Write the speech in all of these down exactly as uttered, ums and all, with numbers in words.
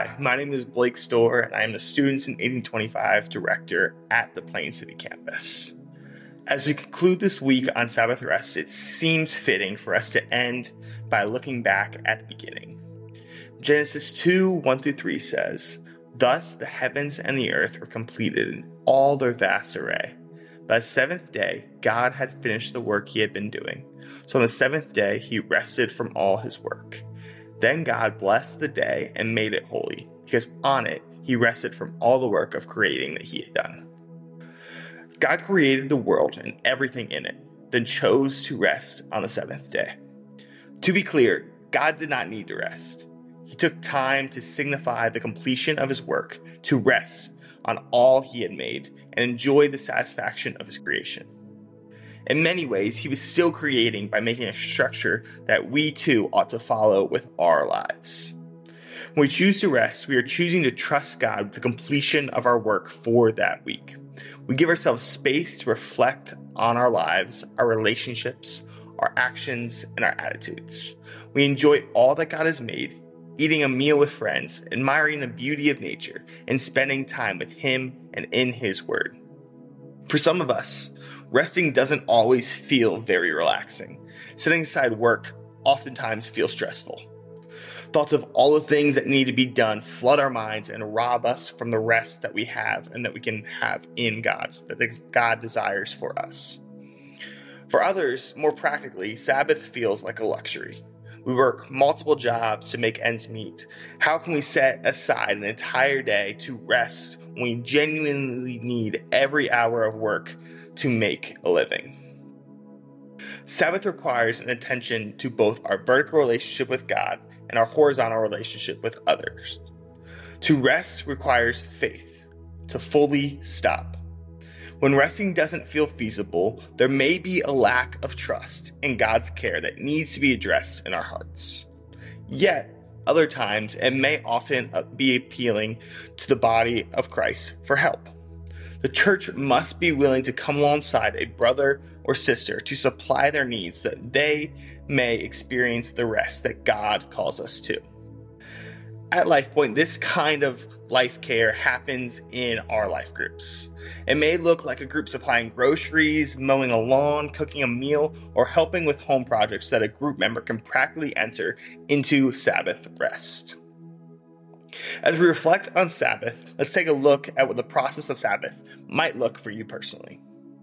Hi, my name is Blake Storr, and I am the Students in eighteen twenty-five Director at the Plain City campus. As we conclude this week on Sabbath rest, it seems fitting for us to end by looking back at the beginning. Genesis two, one through three says, "Thus the heavens and the earth were completed in all their vast array. By the seventh day, God had finished the work he had been doing. So on the seventh day, he rested from all his work. Then God blessed the day and made it holy, because on it he rested from all the work of creating that he had done." God created the world and everything in it, then chose to rest on the seventh day. To be clear, God did not need to rest. He took time to signify the completion of his work, to rest on all he had made and enjoy the satisfaction of his creation. In many ways, he was still creating by making a structure that we too ought to follow with our lives. When we choose to rest, we are choosing to trust God with the completion of our work for that week. We give ourselves space to reflect on our lives, our relationships, our actions, and our attitudes. We enjoy all that God has made, eating a meal with friends, admiring the beauty of nature, and spending time with him and in his word. For some of us, resting doesn't always feel very relaxing. Setting aside work oftentimes feels stressful. Thoughts of all the things that need to be done flood our minds and rob us from the rest that we have and that we can have in God, that God desires for us. For others, more practically, Sabbath feels like a luxury. We work multiple jobs to make ends meet. How can we set aside an entire day to rest when we genuinely need every hour of work to make a living? Sabbath requires an attention to both our vertical relationship with God and our horizontal relationship with others. To rest requires faith, to fully stop. When resting doesn't feel feasible, there may be a lack of trust in God's care that needs to be addressed in our hearts. Yet, other times, it may often be appealing to the body of Christ for help. The church must be willing to come alongside a brother or sister to supply their needs so that they may experience the rest that God calls us to. At LifePoint, this kind of life care happens in our life groups. It may look like a group supplying groceries, mowing a lawn, cooking a meal, or helping with home projects that a group member can practically enter into Sabbath rest. As we reflect on Sabbath, let's take a look at what the process of Sabbath might look for you personally.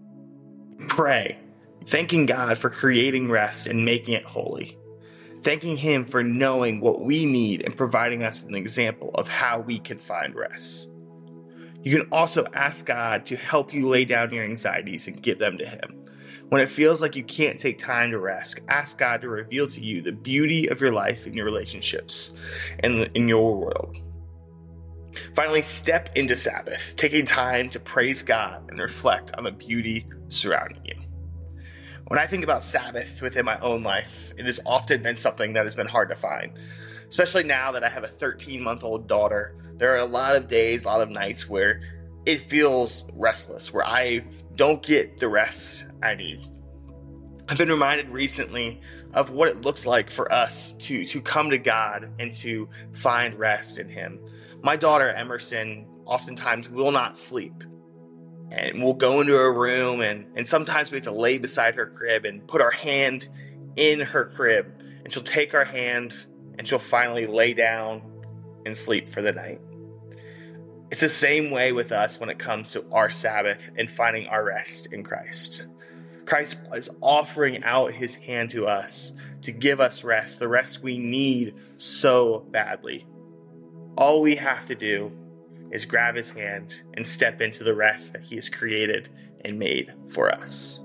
Pray, thanking God for creating rest and making it holy. Thanking him for knowing what we need and providing us an example of how we can find rest. You can also ask God to help you lay down your anxieties and give them to him. When it feels like you can't take time to rest, ask God to reveal to you the beauty of your life and your relationships and in your world. Finally, step into Sabbath, taking time to praise God and reflect on the beauty surrounding you. When I think about Sabbath within my own life, it has often been something that has been hard to find. Especially now that I have a thirteen-month-old daughter, there are a lot of days, a lot of nights where it feels restless, where I don't get the rest I need. I've been reminded recently of what it looks like for us to, to come to God and to find rest in him. My daughter, Emerson, oftentimes will not sleep. And we'll go into her room, and, and sometimes we have to lay beside her crib and put our hand in her crib. And she'll take our hand, and she'll finally lay down and sleep for the night. It's the same way with us when it comes to our Sabbath and finding our rest in Christ. Christ is offering out his hand to us to give us rest, the rest we need so badly. All we have to do is grab his hand and step into the rest that he has created and made for us.